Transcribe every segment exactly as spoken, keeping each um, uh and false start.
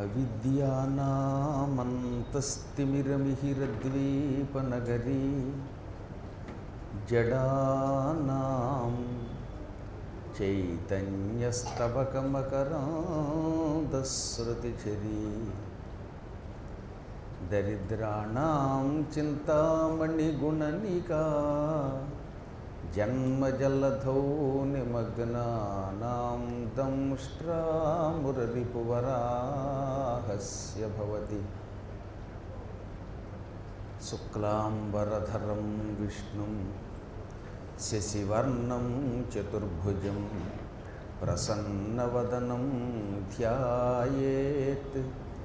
అవిద్యానామంతస్తిమిరమిహిరద్వీపనగరీ జడానాం చైతన్యస్తవకమకరాంధశ్రుతిఝరీ దరిద్రాణాం చింతామణిగుణనికా జన్మజలధౌ నిమగ్నానాం దంష్ట్రామురరిపువరాహస్య భవతి శుక్లాంబరధరం విష్ణుం శశివర్ణం చతుర్భుజం ప్రసన్నవదనం ధ్యాయేత్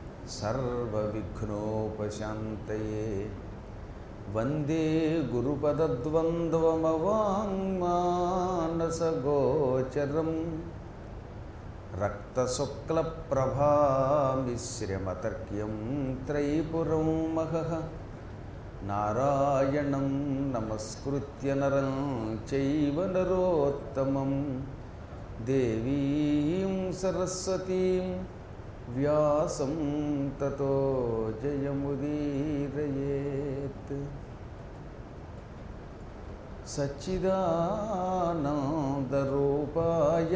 సర్వవిఘ్నోపశాంతయే. వందే గురుపదద్వంద్వమవాంగ్మానసగోచరం రక్తశుక్లప్రభామిశ్రమతర్క్యం త్రైపురం మహః. నారాయణం నమస్కృత్య నరం చైవ నరోత్తమం దేవీం సరస్వతీం వ్యాసం తతో జయముదీరయేత్. సచ్చిదానందరూపాయ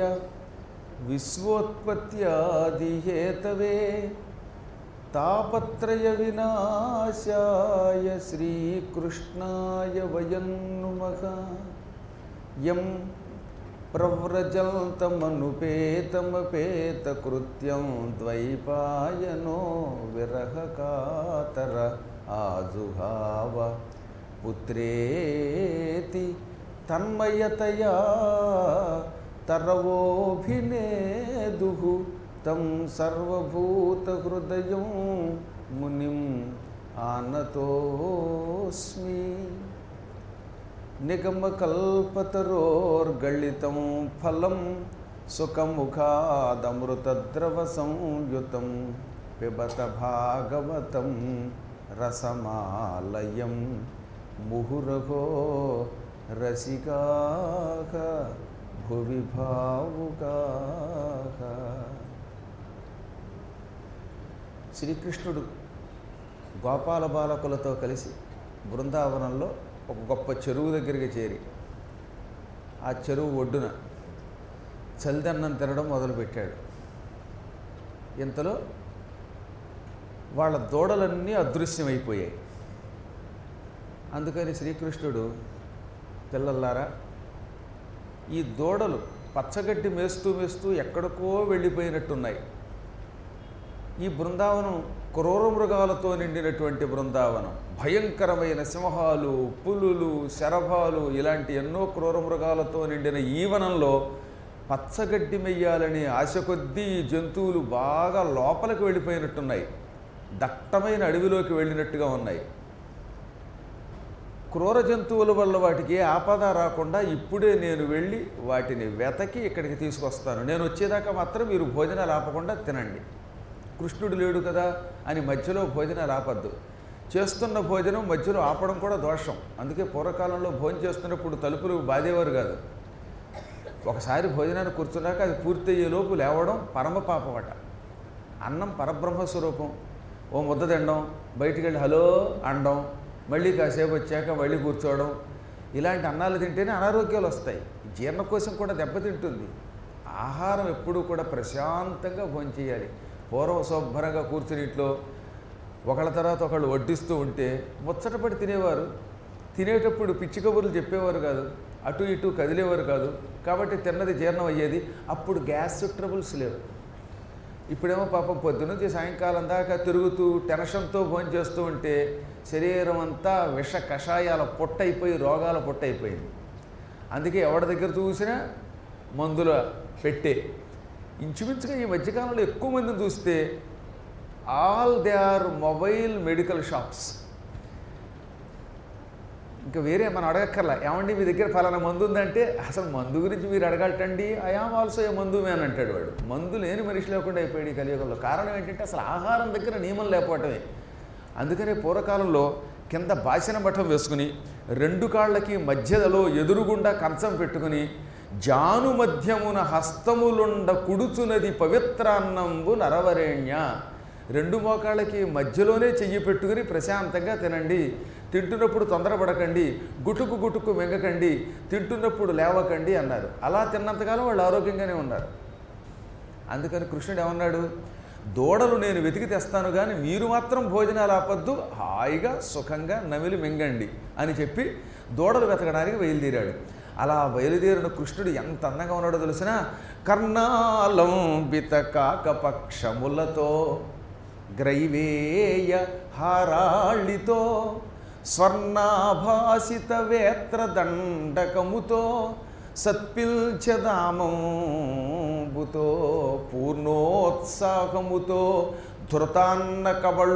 విశ్వోత్పత్యాదిహేతవే తాపత్రయ వినాశాయ శ్రీకృష్ణాయ వయం నుమః. యం ప్రవ్రజల్తమనుపేతమపేతకృత్యం ద్వైపాయనో విరహకాతర ఆజుహావ పుత్రేతి తన్మయతయా తరవోభినేదుః తం సర్వభూతహృదయం మునిం ఆనతోస్మి. నిగమకల్పతరోర్గళితం ఫలం సుఖముఖాదమృతద్రవసంయుతం పిబత భాగవతం రసమాలయం ముహురహో రసికాః భువి భావుకాః. శ్రీకృష్ణుడు గోపాల బాలకులతో కలిసి బృందావనంలో ఒక గొప్ప చెరువు దగ్గరికి చేరి ఆ చెరువు ఒడ్డున చలిదన్నం తినడం మొదలుపెట్టాడు. ఇంతలో వాళ్ళ దూడలన్నీ అదృశ్యమైపోయాయి. అందుకని శ్రీకృష్ణుడు, పిల్లల్లారా, ఈ దూడలు పచ్చగడ్డి మేస్తూ మేస్తూ ఎక్కడికో వెళ్ళిపోయినట్టున్నాయి. ఈ బృందావనం క్రూర మృగాలతో నిండినటువంటి బృందావనం. భయంకరమైన సింహాలు, పులులు, శరభాలు ఇలాంటి ఎన్నో క్రూర మృగాలతో నిండిన ఈ వనంలో పచ్చగడ్డి మెయ్యాలని ఆశ కొద్దీ జంతువులు బాగా లోపలికి వెళ్ళిపోయినట్టున్నాయి. దట్టమైన అడవిలోకి వెళ్ళినట్టుగా ఉన్నాయి. క్రూర జంతువుల వల్ల వాటికి ఆపద రాకుండా ఇప్పుడే నేను వెళ్ళి వాటిని వెతకి ఇక్కడికి తీసుకొస్తాను. నేను వచ్చేదాకా మాత్రం మీరు భోజనాలు ఆపకుండా తినండి. కృష్ణుడు లేడు కదా అని మధ్యలో భోజనాలు ఆపద్దు. చేస్తున్న భోజనం మధ్యలో ఆపడం కూడా దోషం. అందుకే పూర్వకాలంలో భోజనం చేస్తున్నప్పుడు తలుపులు బాధేవారు కాదు. ఒకసారి భోజనాన్ని కూర్చున్నాక అది పూర్తయ్యేలోపు లేవడం పరమ పాపమట. అన్నం పరబ్రహ్మస్వరూపం. ఓ ముద్ద తినడం, బయటికి వెళ్ళి హలో అనడం, మళ్ళీ కాసేపు వచ్చాక మళ్ళీ కూర్చోవడం, ఇలాంటి అన్నాలు తింటేనే అనారోగ్యాలు వస్తాయి. జీర్ణకోశం కూడా దెబ్బతింటుంది. ఆహారం ఎప్పుడూ కూడా ప్రశాంతంగా భోంచేయాలి. పూర్వం శుభ్రంగా కూర్చుని ఇంట్లో ఒకళ్ళ తర్వాత ఒకళ్ళు వడ్డిస్తూ ఉంటే ముచ్చటపడి తినేవారు. తినేటప్పుడు పిచ్చి కబుర్లు చెప్పేవారు కాదు, అటు ఇటు కదిలేవారు కాదు. కాబట్టి తిన్నది జీర్ణం అయ్యేది. అప్పుడు గ్యాస్ ట్రబుల్స్ లేవు. ఇప్పుడేమో పాపం పొద్దునుంచి సాయంకాలం దాకా తిరుగుతూ టెన్షన్తో భోజనం చేస్తూ ఉంటే శరీరం అంతా విష కషాయాల పొట్టయిపోయి రోగాల పొట్టయిపోయింది. అందుకే ఎవరి దగ్గర చూసినా మందుల పెట్టే. ఇంచుమించుగా ఈ మధ్యకాలంలో ఎక్కువ మందిని చూస్తే all they are mobile medical shops. ఇంకా వేరే మనం అడగక్కర్లా, ఏమండి మీ దగ్గర ఫలానా మందు ఉందంటే అసలు మందు గురించి మీరు అడగటండి. ఐఆమ్ ఆల్సో ఏ మందు మ్యాన్ అంటాడు వాడు. మందు లేని మనిషి లేకుండా అయిపోయాడు ఈ కలియుగంలో. కారణం ఏంటంటే అసలు ఆహారం దగ్గర నియమం లేకపోవటమే. అందుకనే పూర్వకాలంలో కింద బాసిన మఠం వేసుకుని రెండు కాళ్ళకి మధ్యలో ఎదురుగుండా కంచం పెట్టుకుని జాను మధ్యమున హస్తములుండ కుడుచునది పవిత్రాన్నంబు నరవరేణ్య. రెండు మోకాళ్ళకి మధ్యలోనే చెయ్యి పెట్టుకుని ప్రశాంతంగా తినండి. తింటున్నప్పుడు తొందరపడకండి, గుటుకు గుటుకు మింగకండి, తింటున్నప్పుడు లేవకండి అన్నారు. అలా తిన్నంతకాలం వాళ్ళు ఆరోగ్యంగానే ఉన్నారు. అందుకని కృష్ణుడు ఏమన్నాడు, దూడలు నేను వెతికి తెస్తాను కానీ మీరు మాత్రం భోజనాలు ఆపద్దు, హాయిగా సుఖంగా నమిలి మింగండి అని చెప్పి దూడలు వెతకడానికి బయలుదేరాడు. అలా బయలుదేరిన కృష్ణుడు ఎంత అందంగా ఉన్నాడో తెలిసిన, కర్ణాలంబిత కాకపక్షములతో గ్రైవేయ హారాళితో స్వర్ణాభాసిత వేత్రదండకముతో సత్పిల్చదామంబుతో పూర్ణోత్సాహముతో ధృతాన్న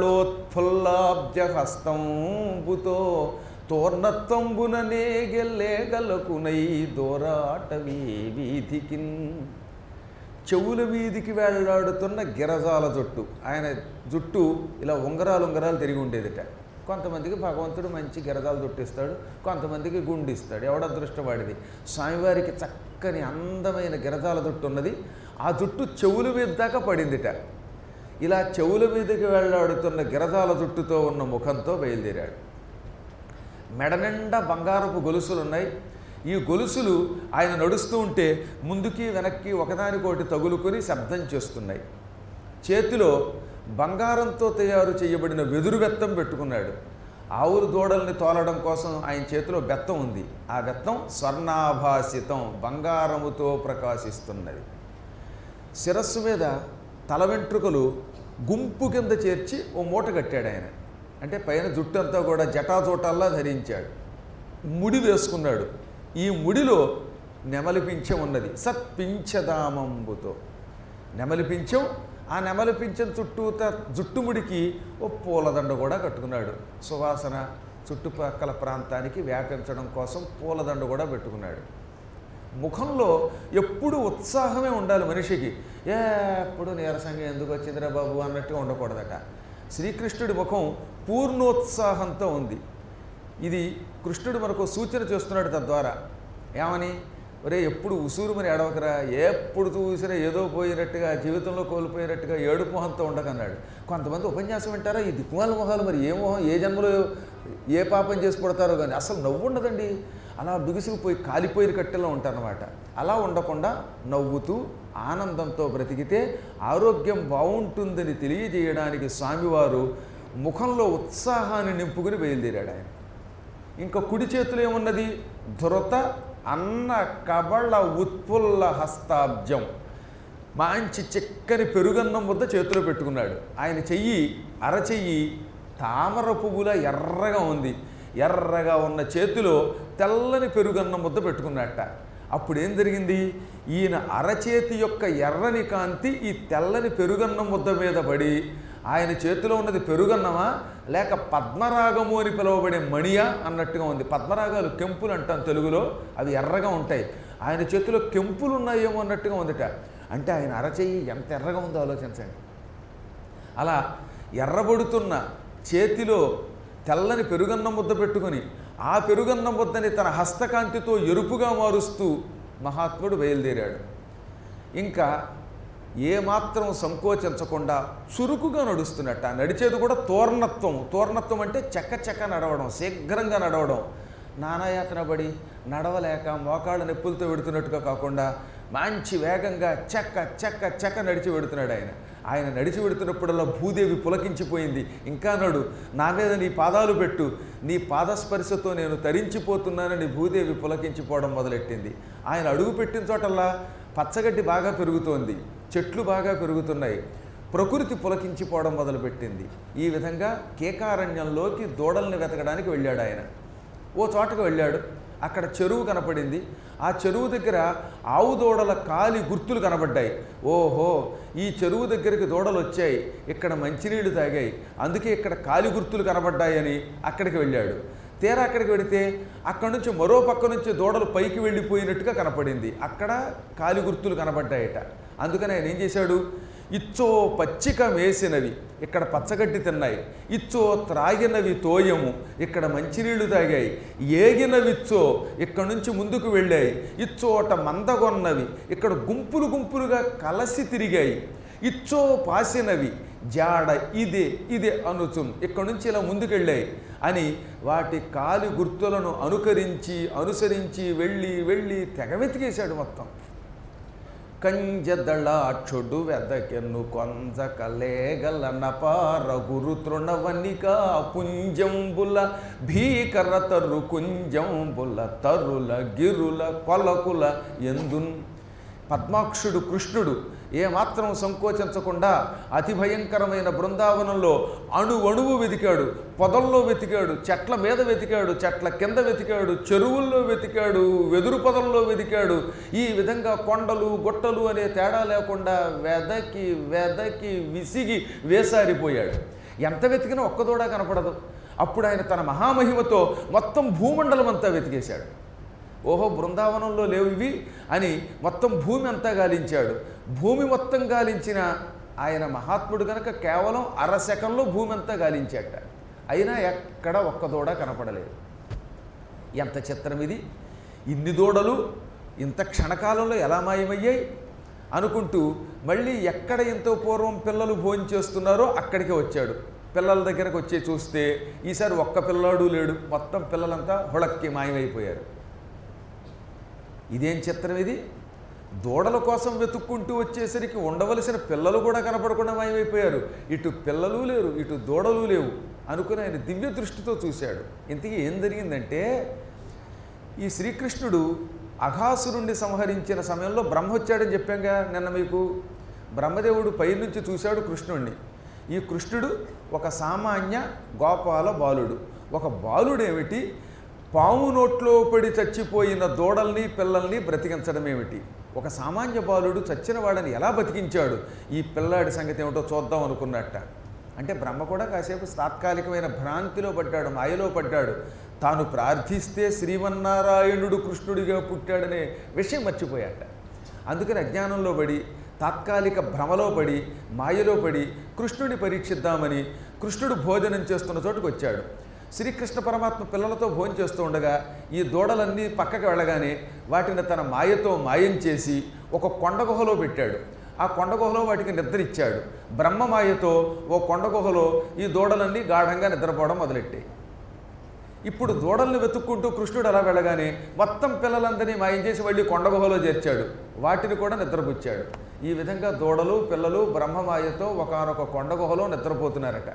కబళోత్ఫుల్లాబ్జహస్తంబుతో తోర్ణత్వంబున నేగెల్లేగలకునై దోరాటవీ వీధికిన్. చెవుల వీధికి వేళ్లాడుతున్న గిరజాల జుట్టు, ఆయన జుట్టు ఇలా ఉంగరాలు ఉంగరాలు తిరిగి ఉండేదిట. కొంతమందికి భగవంతుడు మంచి గిరజాలు జుట్టిస్తాడు, కొంతమందికి గుండు ఇస్తాడు, ఎవడ అదృష్టవాడిది. స్వామివారికి చక్కని అందమైన గిరజాల జుట్టు ఉన్నది. ఆ జుట్టు చెవుల మీద దాకా పడిందిట. ఇలా చెవుల మీదకి వేళ్లాడుతున్న గిరజాల జుట్టుతో ఉన్న ముఖంతో బయలుదేరాడు. మెడ నిండా బంగారపు గొలుసులు ఉన్నాయి. ఈ గొలుసులు ఆయన నడుస్తూ ఉంటే ముందుకి వెనక్కి ఒకదానికోటి తగులుకొని శబ్దం చేస్తున్నాయి. చేతిలో బంగారంతో తయారు చేయబడిన వెదురు బెత్తం పెట్టుకున్నాడు. ఆవులు దూడల్ని తోలడం కోసం ఆయన చేతిలో బెత్తం ఉంది. ఆ బెత్తం స్వర్ణాభాసితం, బంగారముతో ప్రకాశిస్తున్నది. శిరస్సు మీద తల వెంట్రుకలు గుంపు కింద చేర్చి ఓ మూట కట్టాడు ఆయన. అంటే పైన జుట్టు అంతా కూడా జటాజోటల్లా ధరించాడు. ముడి వేసుకున్నాడు. ఈ ముడిలో నెమలిపించం ఉన్నది, సత్పించదామంబుతో. నెమలిపించం, ఆ నెమలిపించం చుట్టూత జుట్టుముడికి ఓ పూలదండ కూడా కట్టుకున్నాడు. సువాసన చుట్టుపక్కల ప్రాంతానికి వ్యాపించడం కోసం పూలదండ కూడా పెట్టుకున్నాడు. ముఖంలో ఎప్పుడు ఉత్సాహమే ఉండాలి మనిషికి. ఎప్పుడు నీరసంగా ఎందుకు వచ్చిందిరా బాబు అన్నట్టుగా ఉండకూడదట. శ్రీకృష్ణుడి ముఖం పూర్ణోత్సాహంతో ఉంది. ఇది కృష్ణుడు మనకు సూచన చేస్తున్నాడు తద్వారా. ఏమని, ఒరే ఎప్పుడు ఉసూరుమని ఏడవకరా, ఎప్పుడు చూసినా ఏదో పోయినట్టుగా, జీవితంలో కోల్పోయినట్టుగా ఏడుపు మొహంతో ఉండకన్నాడు. కొంతమంది ఉపన్యాసం వింటారా, ఈ దిక్కుమాల మొహాలు మరి ఏ మొహం ఏ జన్మలో ఏ పాపం చేసి పడతారో కానీ అసలు నవ్వు ఉండదండి. అలా బిగుసుకుపోయి కాలిపోయిన కట్టెలో ఉంటారన్నమాట. అలా ఉండకుండా నవ్వుతూ ఆనందంతో బ్రతికితే ఆరోగ్యం బాగుంటుందని తెలియజేయడానికి స్వామివారు ముఖంలో ఉత్సాహాన్ని నింపుకుని బయలుదేరాడు ఆయన. ఇంకా కుడి చేతులు ఏమున్నది, ధృత అన్న కబళ ఉత్పుల్ల హస్తాబ్జం, మంచి చిక్కని పెరుగన్నం ముద్ద చేతిలో పెట్టుకున్నాడు. ఆయన చెయ్యి అరచెయ్యి తామర పువ్వుల ఎర్రగా ఉంది. ఎర్రగా ఉన్న చేతిలో తెల్లని పెరుగన్నం ముద్ద పెట్టుకున్నట్ట. అప్పుడు ఏం జరిగింది, ఈయన అరచేతి యొక్క ఎర్రని కాంతి ఈ తెల్లని పెరుగన్నం ముద్ద మీద పడి ఆయన చేతిలో ఉన్నది పెరుగన్నమా లేక పద్మరాగము అని పిలువబడే మణియా అన్నట్టుగా ఉంది. పద్మరాగాలు కెంపులు అంటాం తెలుగులో, అవి ఎర్రగా ఉంటాయి. ఆయన చేతిలో కెంపులు ఉన్నాయేమో అన్నట్టుగా ఉందట. అంటే ఆయన అరచేయి ఎంత ఎర్రగా ఉందో ఆలోచించండి. అలా ఎర్రబడుతున్న చేతిలో తెల్లని పెరుగన్నం ముద్ద పెట్టుకొని ఆ పెరుగన్నం ముద్దని తన హస్తకాంతితో ఎరుపుగా మారుస్తూ మహాత్ముడు బయలుదేరాడు. ఇంకా ఏమాత్రం సంకోచించకుండా చురుకుగా నడుస్తున్నట్ట. నడిచేది కూడా తోర్ణత్వం. తోర్ణత్వం అంటే చెక్క చెక్క నడవడం, శీఘ్రంగా నడవడం. నానాయాతన పడి నడవలేక మోకాళ్ళ నొప్పులతో పెడుతున్నట్టుగా కాకుండా మంచి వేగంగా చెక్క చెక్క చెక్క నడిచి పెడుతున్నాడు ఆయన. ఆయన నడిచి పెడుతున్నప్పుడల్లా భూదేవి పులకించిపోయింది. ఇంకా నడు, నా మీద నీ పాదాలు పెట్టు, నీ పాదస్పర్శతో నేను తరించిపోతున్నానని భూదేవి పులకించిపోవడం మొదలెట్టింది. ఆయన అడుగు పెట్టిన చోటల్లా పచ్చగడ్డి బాగా పెరుగుతోంది, చెట్లు బాగా పెరుగుతున్నాయి, ప్రకృతి పులకించిపోవడం మొదలుపెట్టింది. ఈ విధంగా కేకారణ్యంలోకి దూడల్ని వెతకడానికి వెళ్ళాడు ఆయన. ఓ చోటకు వెళ్ళాడు, అక్కడ చెరువు కనపడింది. ఆ చెరువు దగ్గర ఆవు దూడల కాలి గుర్తులు కనబడ్డాయి. ఓహో, ఈ చెరువు దగ్గరికి దూడలు వచ్చాయి, ఇక్కడ మంచినీళ్లు తాగాయి, అందుకే ఇక్కడ కాలి గుర్తులు కనబడ్డాయని అక్కడికి వెళ్ళాడు. తీరా అక్కడికి వెళితే అక్కడి నుంచి మరో పక్క నుంచి దూడలు పైకి వెళ్ళిపోయినట్టుగా కనపడింది. అక్కడ కాలి గుర్తులు కనబడ్డాయట. అందుకని ఆయన ఏం చేశాడు, ఇచ్చో పచ్చిక మేసినవి, ఇక్కడ పచ్చగడ్డి తిన్నాయి, ఇచ్చో త్రాగినవి తోయము, ఇక్కడ మంచినీళ్లు తాగాయి, ఏగినవిచ్చో ఇక్కడ నుంచి ముందుకు వెళ్ళాయి, ఇచ్చోట మందగొన్నవి, ఇక్కడ గుంపులు గుంపులుగా కలసి తిరిగాయి, ఇచ్చో పాసినవి, జాడ ఇదే ఇదే అనుచున్ ఇక్కడి నుంచి ఇలా ముందుకెళ్ళాయి అని వాటి కాలి గుర్తులను అనుకరించి అనుసరించి వెళ్ళి వెళ్ళి తెగ వెతికేశాడు మొత్తం. కంజదళాక్షుడు వెదకెన్ను కొంజ కలేగల నపార గురు తృణవనిక పుంజంబుల భీకర తరు కుంజంబుల తరుల గిరుల కొలకుల ఎందున్. పద్మాక్షుడు కృష్ణుడు ఏమాత్రం సంకోచించకుండా అతి భయంకరమైన బృందావనంలో అణు అణువు వెతికాడు, పొదల్లో వెతికాడు, చెట్ల మీద వెతికాడు, చెట్ల కింద వెతికాడు, చెరువుల్లో వెతికాడు, వెదురు పొదల్లో వెతికాడు. ఈ విధంగా కొండలు గుట్టలు అనే తేడా లేకుండా వెదకి వెదకి విసిగి వేసారిపోయాడు. ఎంత వెతికినా ఒక్కదోడా కనపడదు. అప్పుడు ఆయన తన మహామహిమతో మొత్తం భూమండలం అంతా వెతికేశాడు. ఓహో బృందావనంలో లేవు ఇవి అని మొత్తం భూమి అంతా గాలించాడు. భూమి మొత్తం గాలించిన ఆయన మహాత్ముడు కనుక కేవలం అర సెకండ్లో భూమి అంతా గాలించాట. అయినా ఎక్కడ ఒక్క దూడ కనపడలేదు. ఎంత చిత్రం ఇది! ఇన్ని దూడలు ఇంత క్షణకాలంలో ఎలా మాయమయ్యాయి అనుకుంటూ మళ్ళీ ఎక్కడ ఎంతో పూర్వం పిల్లలు భోంచేస్తున్నారో అక్కడికే వచ్చాడు. పిల్లల దగ్గరకు వచ్చి చూస్తే ఈసారి ఒక్క పిల్లాడు లేడు, మొత్తం పిల్లలంతా హుళక్కి మాయమైపోయారు. ఇదేం చిత్రం ఇది! దూడల కోసం వెతుక్కుంటూ వచ్చేసరికి ఉండవలసిన పిల్లలు కూడా కనపడకుండా మాయమైపోయారు. ఇటు పిల్లలు లేరు, ఇటు దూడలు లేవు అనుకుని ఆయన దివ్య దృష్టితో చూశాడు. ఇంతకీ ఏం జరిగిందంటే, ఈ శ్రీకృష్ణుడు అఘాసురుణ్ణి సంహరించిన సమయంలో బ్రహ్మ వచ్చాడని చెప్పాంగా నిన్న మీకు. బ్రహ్మదేవుడు పైనుంచి చూశాడు కృష్ణుణ్ణి. ఈ కృష్ణుడు ఒక సామాన్య గోపాల బాలుడు. ఒక బాలుడేమిటి, పాము నోట్లో పడి చచ్చిపోయిన దూడల్ని పిల్లల్ని బ్రతికించడం ఏమిటి? ఒక సామాన్య బాలుడు చచ్చిన వాడని ఎలా బతికించాడు? ఈ పిల్లాడి సంగతి ఏమిటో చూద్దాం అనుకున్నట్ట. అంటే బ్రహ్మ కూడా కాసేపు తాత్కాలికమైన భ్రాంతిలో పడ్డాడు, మాయలో పడ్డాడు. తాను ప్రార్థిస్తే శ్రీమన్నారాయణుడు కృష్ణుడిగా పుట్టాడనే విషయం మర్చిపోయాట. అందుకని అజ్ఞానంలో పడి, తాత్కాలిక భ్రమలో పడి, మాయలో పడి కృష్ణుడిని పరీక్షిద్దామని కృష్ణుడు భోజనం చేస్తున్న చోటుకు వచ్చాడు. శ్రీకృష్ణ పరమాత్మ పిల్లలతో భోజనం చేస్తూ ఉండగా ఈ దూడలన్నీ పక్కకి వెళ్ళగానే వాటిని తన మాయతో మాయం చేసి ఒక కొండ గుహలో పెట్టాడు. ఆ కొండ గుహలో వాటికి నిద్ర ఇచ్చాడు. బ్రహ్మ మాయతో ఓ కొండ గుహలో ఈ దూడలన్నీ గాఢంగా నిద్రపోవడం మొదలెట్టాయి. ఇప్పుడు దూడల్ని వెతుక్కుంటూ కృష్ణుడు అలా వెళ్ళగానే మొత్తం పిల్లలందరినీ మాయం చేసి మళ్ళీ కొండ గుహలో చేర్చాడు. వాటిని కూడా నిద్రపుచ్చాడు. ఈ విధంగా దూడలు పిల్లలు బ్రహ్మమాయతో ఒకానొక కొండ గుహలో నిద్రపోతున్నారట.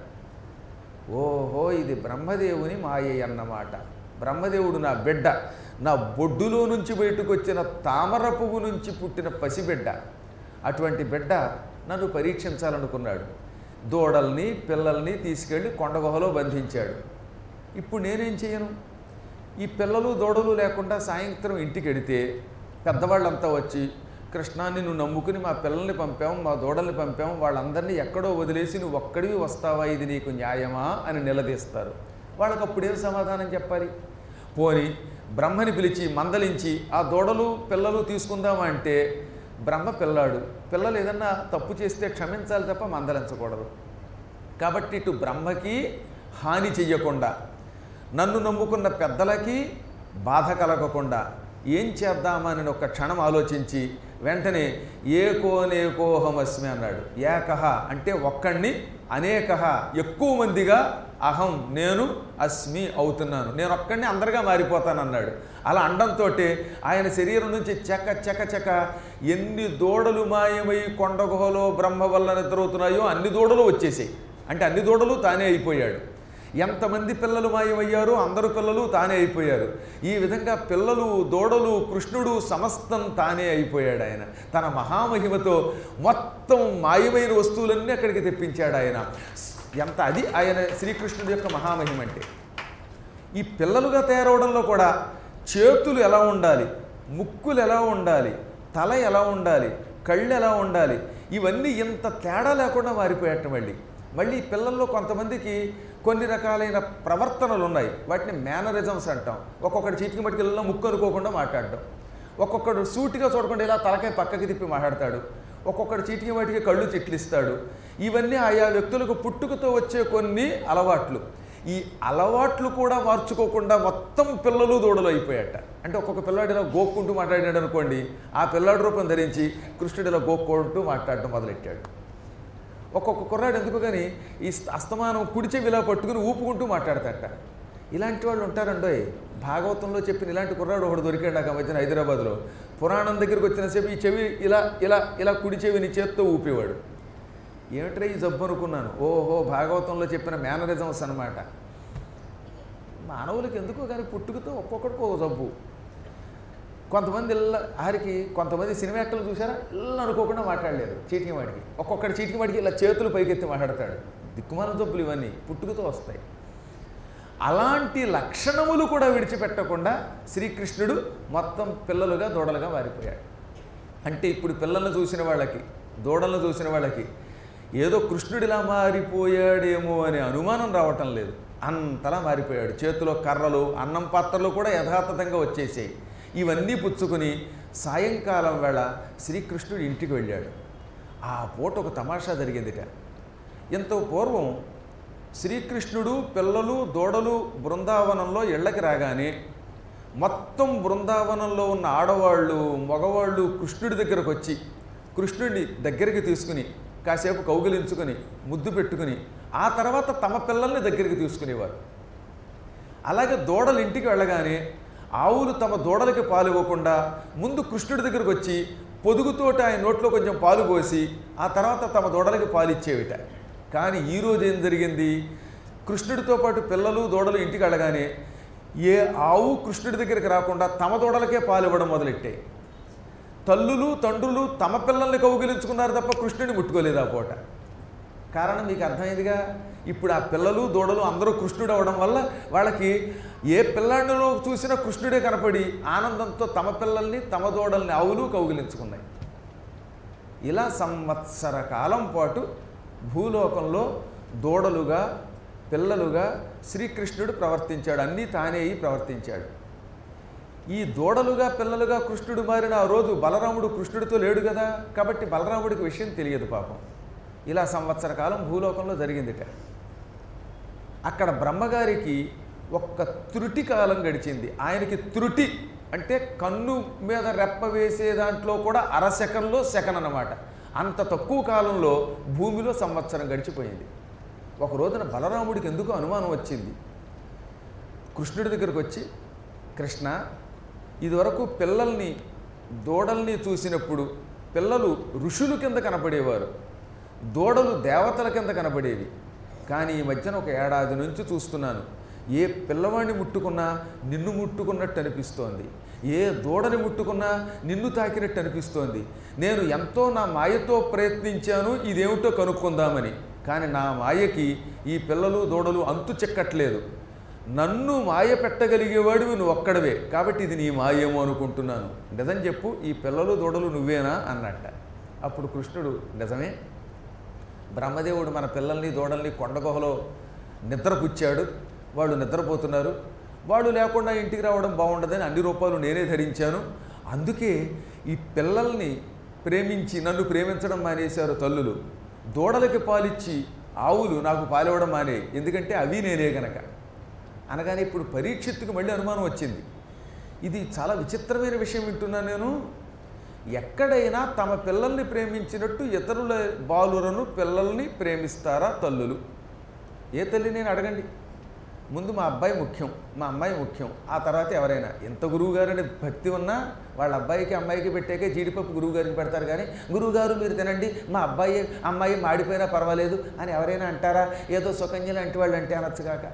ఓహో ఇది బ్రహ్మదేవుని మాయ అన్నమాట. బ్రహ్మదేవుడు నా బిడ్డ, నా బొడ్డులో నుంచి బయటకు వచ్చిన తామర పువ్వు నుంచి పుట్టిన పసిబిడ్డ. అటువంటి బిడ్డ నన్ను పరీక్షించాలనుకున్నాడు. దూడల్ని పిల్లల్ని తీసుకెళ్ళి కొండ గుహలో బంధించాడు. ఇప్పుడు నేనేం చేయను? ఈ పిల్లలు దూడలు లేకుండా సాయంత్రం ఇంటికి వెడితే పెద్దవాళ్ళంతా వచ్చి, కృష్ణాన్ని నువ్వు నమ్ముకుని మా పిల్లల్ని పంపాము, మా దూడల్ని పంపాము, వాళ్ళందరినీ ఎక్కడో వదిలేసి నువ్వు ఒక్కడివి వస్తావా, ఇది నీకు న్యాయమా అని నిలదీస్తారు. వాళ్ళకి అప్పుడేం సమాధానం చెప్పాలి? పోని బ్రహ్మని పిలిచి మందలించి ఆ దూడలు పిల్లలు తీసుకుందామా అంటే బ్రహ్మ పిల్లాడు, పిల్లలు ఏదన్నా తప్పు చేస్తే క్షమించాలి తప్ప మందలించకూడదు. కాబట్టి ఇటు బ్రహ్మకి హాని చెయ్యకుండా, నన్ను నమ్ముకున్న పెద్దలకి బాధ కలగకుండా ఏం చేద్దామని ఒక క్షణం ఆలోచించి వెంటనే ఏకోనేకోహమస్మి అన్నాడు. ఏకహ అంటే ఒక్కడిని, అనేకహ ఎక్కువ మందిగా, అహం నేను, అస్మి అవుతున్నాను, నేను ఒక్కడిని అందరిగా మారిపోతానన్నాడు. అలా అండంతో ఆయన శరీరం నుంచి చెక చెక చెక ఎన్ని దూడలు మాయమై కొండ గుహలో బ్రహ్మ వల్ల నిద్రవుతున్నాయో అన్ని దూడలు వచ్చేసాయి. అంటే అన్ని దూడలు తానే అయిపోయాడు. ఎంతమంది పిల్లలు మాయమయ్యారో అందరు పిల్లలు తానే అయిపోయారు. ఈ విధంగా పిల్లలు దూడలు కృష్ణుడు సమస్తం తానే అయిపోయాడు. ఆయన తన మహామహిమతో మొత్తం మాయమైన వస్తువులన్నీ అక్కడికి తెప్పించాడు ఆయన. ఎంత అది ఆయన శ్రీకృష్ణుడి యొక్క మహామహిమ అంటే. ఈ పిల్లలుగా తయారవడంలో కూడా చేతులు ఎలా ఉండాలి, ముక్కులు ఎలా ఉండాలి, తల ఎలా ఉండాలి, కళ్ళు ఎలా ఉండాలి, ఇవన్నీ ఇంత తేడా లేకుండా మారిపోయాట. మళ్ళీ మళ్ళీ పిల్లల్లో కొంతమందికి కొన్ని రకాలైన ప్రవర్తనలు ఉన్నాయి. వాటిని మేనరిజమ్స్ అంటాం. ఒక్కొక్కటి చీటికి మట్టికి ముక్కు అనుకోకుండా మాట్లాడటం, ఒక్కొక్కడు సూటిగా చూడకుండా ఇలా తలకాయ పక్కకి తిప్పి మాట్లాడతాడు, ఒక్కొక్కడు చీటికి మట్టికి కళ్ళు చిట్లిస్తాడు. ఇవన్నీ ఆయా వ్యక్తులకు పుట్టుకతో వచ్చే కొన్ని అలవాట్లు. ఈ అలవాట్లు కూడా మార్చుకోకుండా మొత్తం పిల్లలు దూడలు అయిపోయాట. అంటే ఒక్కొక్క పిల్లాడు ఇలా గోక్కుంటూ మాట్లాడాడు అనుకోండి, ఆ పిల్లాడి రూపం ధరించి కృష్ణుడు ఇలా గోక్కుంటూ మాట్లాడటం మొదలెట్టాడు. ఒక్కొక్క కుర్రాడు ఎందుకు కానీ ఈ అస్తమానం కుడి చెవి ఇలా పట్టుకుని ఊపుకుంటూ మాట్లాడతారట. ఇలాంటి వాళ్ళు ఉంటారండోయ్. భాగవతంలో చెప్పిన ఇలాంటి కుర్రాడు ఒకడు దొరికాడు నాకు ఆ మధ్యన హైదరాబాద్లో. పురాణం దగ్గరికి వచ్చినసేపు ఈ చెవి ఇలా ఇలా ఇలా కుడి చెవిని చేత్తో ఊపేవాడు. ఏమిట్రా ఈ జబ్బు అనుకున్నాను. ఓహో, భాగవతంలో చెప్పిన మేనరిజమ్స్ అనమాట. మానవులకి ఎందుకో కానీ పుట్టుకతో ఒక్కొక్కడికి ఒక జబ్బు. కొంతమంది ఇళ్ళ ఆరికి కొంతమంది సినిమా యాక్టర్లు చూసారా, ఇల్లు అనుకోకుండా మాట్లాడలేరు చీటికి వాడికి. ఒక్కొక్కటి చీటికి వాడికి ఇలా చేతులు పైకెత్తి మాట్లాడతాడు. దిక్కుమాల జబ్బులు ఇవన్నీ పుట్టుకతో వస్తాయి. అలాంటి లక్షణములు కూడా విడిచిపెట్టకుండా శ్రీకృష్ణుడు మొత్తం పిల్లలుగా దూడలుగా మారిపోయాడు. అంటే ఇప్పుడు పిల్లలను చూసిన వాళ్ళకి, దూడలను చూసిన వాళ్ళకి ఏదో కృష్ణుడిలా మారిపోయాడేమో అనే అనుమానం రావటం లేదు. అంతలా మారిపోయాడు. చేతిలో కర్రలు, అన్నం పాత్రలు కూడా యథాతథంగా వచ్చేసాయి. ఇవన్నీ పుచ్చుకుని సాయంకాలం వేళ శ్రీకృష్ణుడు ఇంటికి వెళ్ళాడు. ఆ పూట ఒక తమాషా జరిగిందిట. ఎంతో పూర్వం శ్రీకృష్ణుడు పిల్లలు దూడలు బృందావనంలో ఇళ్ళకి రాగానే మొత్తం బృందావనంలో ఉన్న ఆడవాళ్ళు మగవాళ్ళు కృష్ణుడి దగ్గరకు వచ్చి కృష్ణుడిని దగ్గరికి తీసుకుని కాసేపు కౌగిలించుకొని ముద్దు పెట్టుకుని ఆ తర్వాత తమ పిల్లల్ని దగ్గరికి తీసుకునేవారు. అలాగే దూడలు ఇంటికి వెళ్ళగానే ఆవులు తమ దూడలకి పాలు ఇవ్వకుండా ముందు కృష్ణుడి దగ్గరకు వచ్చి పొదుగుతోటి ఆయన నోట్లో కొంచెం పాలు పోసి ఆ తర్వాత తమ దూడలకి పాలు ఇచ్చేవిట. కానీ ఈరోజు ఏం జరిగింది, కృష్ణుడితో పాటు పిల్లలు దూడలు ఇంటికి వెళ్ళగానే ఏ ఆవు కృష్ణుడి దగ్గరికి రాకుండా తమ దూడలకే పాలు ఇవ్వడం మొదలెట్టాయి. తల్లులు తండ్రులు తమ పిల్లల్ని కౌగిలించుకున్నారు తప్ప కృష్ణుడిని ముట్టుకోలేదు ఆ పూట. కారణం మీకు అర్థమైందిగా. ఇప్పుడు ఆ పిల్లలు దూడలు అందరూ కృష్ణుడు అవ్వడం వల్ల వాళ్ళకి ఏ పిల్లాడిలో చూసినా కృష్ణుడే కనపడి ఆనందంతో తమ పిల్లల్ని తమ దూడల్ని ఆవులు కౌగిలించుకున్నాయి. ఇలా సంవత్సర కాలం పాటు భూలోకంలో దూడలుగా పిల్లలుగా శ్రీకృష్ణుడు ప్రవర్తించాడు. అన్నీ తానే అయి ప్రవర్తించాడు. ఈ దూడలుగా పిల్లలుగా కృష్ణుడు మారిన ఆ రోజు బలరాముడు కృష్ణుడితో లేడు కదా, కాబట్టి బలరాముడికి విషయం తెలియదు పాపం. ఇలా సంవత్సర కాలం భూలోకంలో జరిగిందిట. అక్కడ బ్రహ్మగారికి ఒక్క త్రుటి కాలం గడిచింది. ఆయనకి త్రుటి అంటే కన్ను మీద రెప్ప వేసే దాంట్లో కూడా అరశకంలో సెకన్ అన్నమాట. అంత తక్కువ కాలంలో భూమిలో సంవత్సరం గడిచిపోయింది. ఒక రోజున బలరాముడికి ఎందుకు అనుమానం వచ్చింది. కృష్ణుడి దగ్గరకు వచ్చి, కృష్ణ, ఇదివరకు పిల్లల్ని దూడల్ని చూసినప్పుడు పిల్లలు ఋషులు కింద కనపడేవారు, దూడలు దేవతల కింద కనపడేవి. కానీ ఈ మధ్యన ఒక ఏడాది నుంచి చూస్తున్నాను, ఏ పిల్లవాడిని ముట్టుకున్నా నిన్ను ముట్టుకున్నట్టు అనిపిస్తోంది, ఏ దూడని ముట్టుకున్నా నిన్ను తాకినట్టు అనిపిస్తోంది. నేను ఎంతో నా మాయతో ప్రయత్నించాను ఇదేమిటో కనుక్కుందామని, కానీ నా మాయకి ఈ పిల్లలు దూడలు అంతు చెక్కట్లేదు. నన్ను మాయ పెట్టగలిగేవాడివి నువ్వు ఒక్కడవే, కాబట్టి ఇది నీ మాయేమో అనుకుంటున్నాను. నిజం చెప్పు, ఈ పిల్లలు దూడలు నువ్వేనా అన్నట్ట. అప్పుడు కృష్ణుడు, నిజమే, బ్రహ్మదేవుడు మన పిల్లల్ని దూడల్ని కొండగుహలో నిద్రపుచ్చాడు, వాళ్ళు నిద్రపోతున్నారు, వాళ్ళు లేకుండా ఇంటికి రావడం బాగుండదని అన్ని రూపాలు నేనే ధరించాను. అందుకే ఈ పిల్లల్ని ప్రేమించి నన్ను ప్రేమించడం మానేశారు తల్లులు. దూడలకి పాలిచ్చి ఆవులు నాకు పాలివ్వడం మానే, ఎందుకంటే అవి నేనే గనక అనగానే ఇప్పుడు పరీక్షిత్తుకు మళ్ళీ అనుమానం వచ్చింది. ఇది చాలా విచిత్రమైన విషయం వింటున్నాను నేను. ఎక్కడైనా తమ పిల్లల్ని ప్రేమించినట్టు ఇతరుల బాలులను పిల్లల్ని ప్రేమిస్తారా తల్లులు? ఏ తల్లి నేను అడగండి. ముందు మా అబ్బాయి ముఖ్యం, మా అమ్మాయి ముఖ్యం, ఆ తర్వాత ఎవరైనా. ఎంత గురువుగారని భక్తి ఉన్నా వాళ్ళ అబ్బాయికి అమ్మాయికి పెట్టాకే జీడిపప్పు గురువుగారికి పెడతారు. కానీ గురువుగారు మీరు తినండి, మా అబ్బాయి అమ్మాయి మాడిపోయినా పర్వాలేదు అని ఎవరైనా అంటారా? ఏదో సుకన్య లాంటి వాళ్ళు అంటే అనొచ్చుగాక.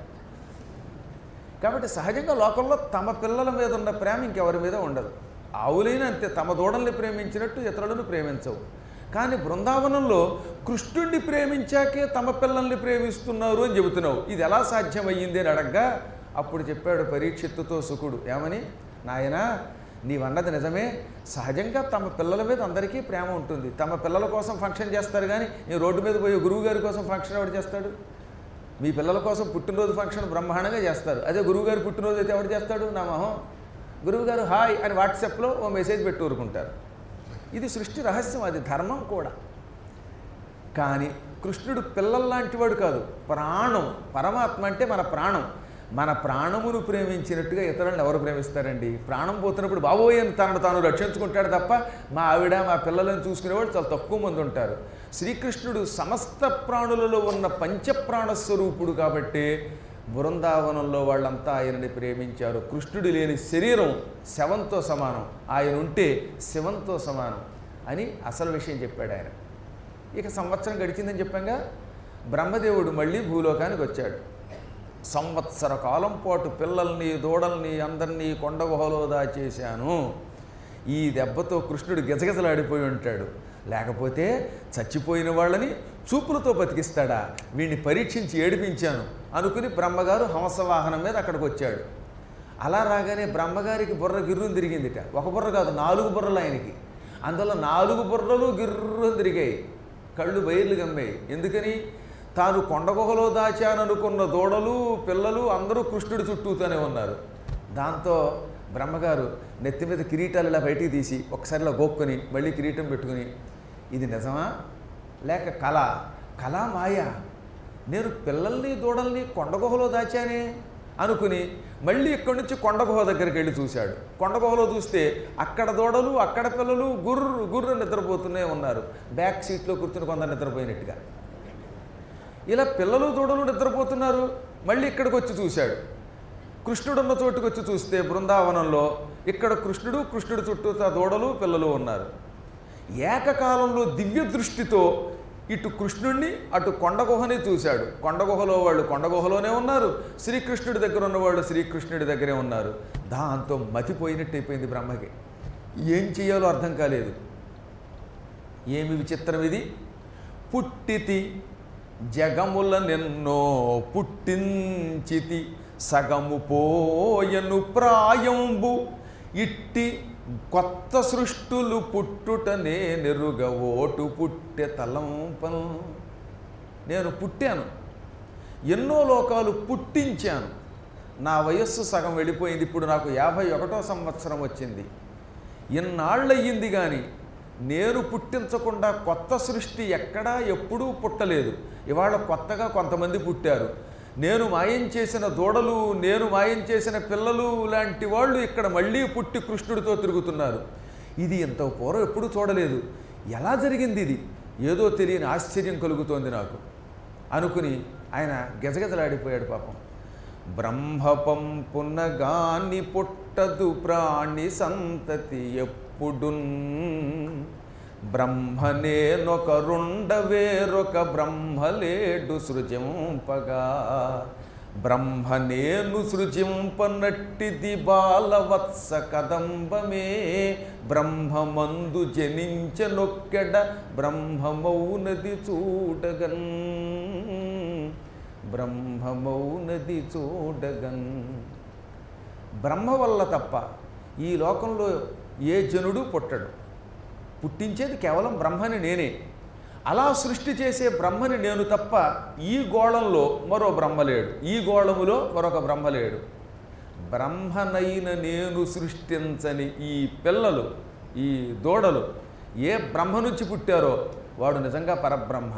కాబట్టి సహజంగా లోకంలో తమ పిల్లల మీద ఉన్న ప్రేమ ఇంకెవరి మీద ఉండదు. ఆవులైనా అంతే, తమ దూడల్ని ప్రేమించినట్టు ఇతరులను ప్రేమించవు. కానీ బృందావనంలో కృష్ణుడిని ప్రేమించాకే తమ పిల్లల్ని ప్రేమిస్తున్నారు అని చెబుతున్నావు, ఇది ఎలా సాధ్యమయ్యింది అని అడగ్గా అప్పుడు చెప్పాడు పరీక్షిత్తుతో శుకుడు, ఏమని, నాయనా నీవన్నది నిజమే, సహజంగా తమ పిల్లల మీద అందరికీ ప్రేమ ఉంటుంది. తమ పిల్లల కోసం ఫంక్షన్ చేస్తారు, కానీ ఈ రోడ్డు మీద పోయే గురువు గారి కోసం ఫంక్షన్ ఎవరు చేస్తాడు? మీ పిల్లల కోసం పుట్టినరోజు ఫంక్షన్ బ్రహ్మాండంగా చేస్తారు. అదే గురువుగారు పుట్టినరోజు అయితే ఎవరు చేస్తాడు? నా మొహం, గురువుగారు హాయ్ అని వాట్సాప్లో ఓ మెసేజ్ పెట్టి ఊరుకుంటారు. ఇది సృష్టి రహస్యం, అది ధర్మం కూడా. కానీ కృష్ణుడు పిల్లల్లాంటి వాడు కాదు, ప్రాణం. పరమాత్మ అంటే మన ప్రాణం. మన ప్రాణమును ప్రేమించినట్టుగా ఇతరులను ఎవరు ప్రేమిస్తారండి? ప్రాణం పోతున్నప్పుడు బాబోయ్ అని తనను తాను రక్షించుకుంటాడు తప్ప మా ఆవిడ మా పిల్లలను చూసుకునేవాడు చాలా తక్కువ మంది ఉంటారు. శ్రీకృష్ణుడు సమస్త ప్రాణులలో ఉన్న పంచప్రాణ స్వరూపుడు కాబట్టి బృందావనంలో వాళ్ళంతా ఆయనని ప్రేమించారు. కృష్ణుడు లేని శరీరం శవంతో సమానం, ఆయన ఉంటే శివంతో సమానం అని అసలు విషయం చెప్పాడు ఆయన. ఇక సంవత్సరం గడిచిందని చెప్పాగా బ్రహ్మదేవుడు మళ్ళీ భూలోకానికి వచ్చాడు. సంవత్సర కాలం పాటు పిల్లల్ని దూడల్ని అందరినీ కొండ గుహలో దాచేశాను. ఈ దెబ్బతో కృష్ణుడు గిజగిజలాడిపోయి ఉంటాడు. లేకపోతే చచ్చిపోయిన వాళ్ళని చూపులతో బతికిస్తాడా? వీడిని పరీక్షించి ఏడిపించాను అనుకుని బ్రహ్మగారు హంసవాహనం మీద అక్కడికి వచ్చాడు. అలా రాగానే బ్రహ్మగారికి బుర్ర గిర్రుని తిరిగిందిట. ఒక బుర్ర కాదు, నాలుగు బుర్రలు ఆయనకి. అందులో నాలుగు బుర్రలు గిర్రుని తిరిగాయి, కళ్ళు బయర్లు గమ్మాయి. ఎందుకని? తాను కొండగుహలో దాచాననుకున్న దూడలు పిల్లలు అందరూ కృష్ణుడి చుట్టూతోనే ఉన్నారు. దాంతో బ్రహ్మగారు నెత్తి మీద కిరీటాలు ఇలా బయటికి తీసి ఒకసారిలా గోక్కొని మళ్ళీ కిరీటం పెట్టుకుని, ఇది నిజమా లేక కళ? కళ మాయ? నేను పిల్లల్ని దూడల్ని కొండగుహలో దాచానే అనుకుని మళ్ళీ ఇక్కడి నుంచి కొండగుహ దగ్గరికి వెళ్ళి చూశాడు. కొండగుహలో చూస్తే అక్కడ దూడలు అక్కడ పిల్లలు గుర్రు గుర్రు నిద్రపోతూనే ఉన్నారు. బ్యాక్ సీట్లో కూర్చుని కొందరు నిద్రపోయినట్టుగా. ఇలా పిల్లలు దూడలు నిద్రపోతున్నారు. మళ్ళీ ఇక్కడికి వచ్చి చూశాడు. కృష్ణుడున్న చోటుకు వచ్చి చూస్తే బృందావనంలో ఇక్కడ కృష్ణుడు కృష్ణుడి చుట్టూ దూడలు పిల్లలు ఉన్నారు. ఏకకాలంలో దివ్య దృష్టితో ఇటు కృష్ణుడిని అటు కొండగుహని చూశాడు. కొండగుహలో వాళ్ళు కొండగుహలోనే ఉన్నారు, శ్రీకృష్ణుడి దగ్గర ఉన్నవాళ్ళు శ్రీకృష్ణుడి దగ్గరే ఉన్నారు. దాంతో మతిపోయినట్టు అయిపోయింది బ్రహ్మకి. ఏం చేయాలో అర్థం కాలేదు. ఏమి విచిత్రం ఇది! పుట్టితి జగముల నిన్నో పుట్టించితి సగము పోయను ప్రాయంబు ఇట్టి కొత్త సృష్టులు పుట్టుటనే నెరుగ ఓటు పుట్టె తలంపను. నేను పుట్టాను, ఎన్నో లోకాలు పుట్టించాను. నా వయస్సు సగం వెళ్ళిపోయింది. ఇప్పుడు నాకు యాభై ఒకటో సంవత్సరం వచ్చింది. ఇన్నాళ్ళయ్యింది కానీ నేను పుట్టించకుండా కొత్త సృష్టి ఎక్కడా ఎప్పుడూ పుట్టలేదు. ఇవాళ కొత్తగా కొంతమంది పుట్టారు. నేను మాయం చేసిన దూడలు నేను మాయం చేసిన పిల్లలు లాంటి వాళ్ళు ఇక్కడ మళ్ళీ పుట్టి కృష్ణుడితో తిరుగుతున్నారు. ఇది ఇంత పూర్వం ఎప్పుడూ చూడలేదు. ఎలా జరిగింది ఇది? ఏదో తెలియని ఆశ్చర్యం కలుగుతోంది నాకు అనుకుని ఆయన గజగజలాడిపోయాడు పాపం. బ్రహ్మపంపునగాని పుట్టదు ప్రాణి సంతతి ఎప్పుడున్ బ్రహ్మనేనొకరుండ వేరొక బ్రహ్మలేడు సృజింపగా బ్రహ్మనేను సృజింపనట్టిది బాలవత్స కదంబమే బ్రహ్మమందు జనించనొక్కెడ బ్రహ్మమౌనది చూడగన్ బ్రహ్మమౌనది చూడగన్. బ్రహ్మ వల్ల తప్ప ఈ లోకంలో ఏ జనుడు పుట్టడు. పుట్టించేది కేవలం బ్రహ్మని నేనే. అలా సృష్టి చేసే బ్రహ్మని నేను తప్ప ఈ గోళంలో మరో బ్రహ్మ లేడు, ఈ గోళములో మరొక బ్రహ్మ లేడు. బ్రహ్మనైన నేను సృష్టించని ఈ పిల్లలు ఈ దూడలు ఏ బ్రహ్మ నుంచి పుట్టారో వాడు నిజంగా పరబ్రహ్మ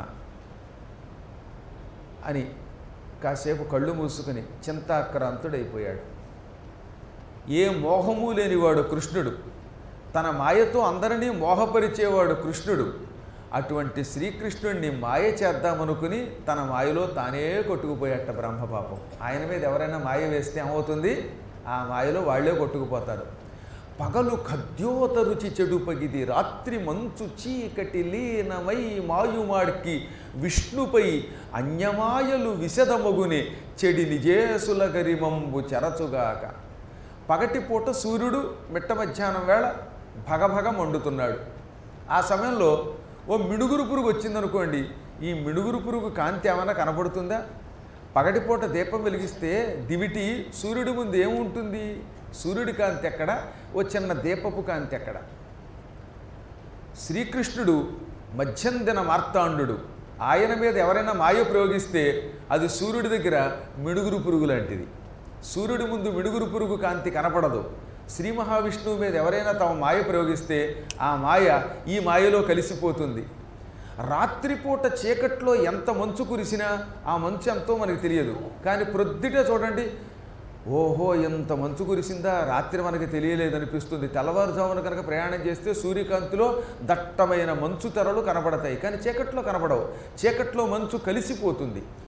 అని కాసేపు కళ్ళు మూసుకుని చింతాక్రాంతుడైపోయాడు. ఏ మోహము లేనివాడు కృష్ణుడు, తన మాయతో అందరినీ మోహపరిచేవాడు కృష్ణుడు. అటువంటి శ్రీకృష్ణుడిని మాయ చేద్దామనుకుని తన మాయలో తానే కొట్టుకుపోయాట బ్రహ్మపాపం. ఆయన మీద ఎవరైనా మాయ వేస్తే ఏమవుతుంది? ఆ మాయలో వాళ్లే కొట్టుకుపోతారు. పగలు ఖద్యోత రుచి చెడు పగిది రాత్రి మంచు చీకటి లీనమై మాయుమాడ్కి విష్ణుపై అన్యమాయలు విశదమగుని చెడి నిజేసుల గరిమంబు చెరచుగాక. పగటిపూట సూర్యుడు మిట్ట మధ్యాహ్నం వేళ భగభగ మండుతున్నాడు. ఆ సమయంలో ఓ మిడుగురు పురుగు వచ్చిందనుకోండి, ఈ మిడుగురు పురుగు కాంతి ఏమైనా కనపడుతుందా? పగటిపూట దీపం వెలిగిస్తే దివిటి సూర్యుడి ముందు ఏముంటుంది? సూర్యుడి కాంతి ఎక్కడ, ఓ చిన్న దీపపు కాంతి ఎక్కడ? శ్రీకృష్ణుడు మధ్యందిన మార్తాండు. ఆయన మీద ఎవరైనా మాయ ప్రయోగిస్తే అది సూర్యుడి దగ్గర మిడుగురు పురుగు లాంటిది. సూర్యుడి ముందు మిడుగురు పురుగు కాంతి కనపడదు. శ్రీ మహావిష్ణువు మీద ఎవరైనా తమ మాయ ప్రయోగిస్తే ఆ మాయ ఈ మాయలో కలిసిపోతుంది. రాత్రిపూట చీకట్లో ఎంత మంచు కురిసినా ఆ మంచు ఎంతో మనకు తెలియదు. కానీ ప్రొద్దుటే చూడండి, ఓహో ఇంత మంచు కురిసిందా, రాత్రి మనకి తెలియలేదనిపిస్తుంది. తెల్లవారుజామున కనుక ప్రయాణం చేస్తే సూర్యకాంతిలో దట్టమైన మంచు తెరలు కనబడతాయి, కానీ చీకట్లో కనబడవు. చీకట్లో మంచు కలిసిపోతుంది.